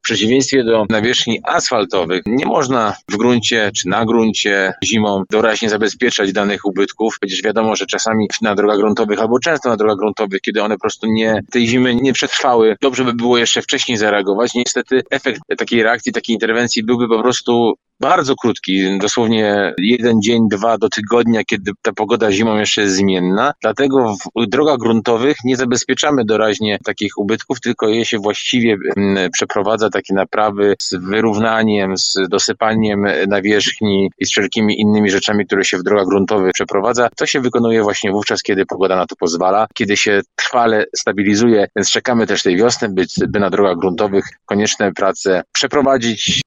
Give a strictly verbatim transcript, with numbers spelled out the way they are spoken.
przeciwieństwie do nawierzchni asfaltowych nie można w gruncie czy na gruncie zimą doraźnie zabezpieczać danych ubytków. Przecież wiadomo, że czasami na drogach gruntowych albo często na drogach gruntowych, kiedy one po prostu nie, tej zimy nie przetrwały, dobrze by było jeszcze wcześniej zareagować. Niestety efekt takiej reakcji, takiej interwencji byłby po prostu bardzo krótki, dosłownie jeden dzień, dwa do tygodnia, kiedy ta pogoda zimą jeszcze jest zmienna. Dlatego w drogach gruntowych nie zabezpieczamy doraźnie takich ubytków, tylko je się właściwie m, przeprowadza takie naprawy z wyrównaniem, z dosypaniem nawierzchni i z wszelkimi innymi rzeczami, które się w drogach gruntowych przeprowadza. To się wykonuje właśnie wówczas, kiedy pogoda na to pozwala, kiedy się trwale stabilizuje, więc czekamy też tej wiosny, by, by na drogach gruntowych konieczne prace przeprowadzić.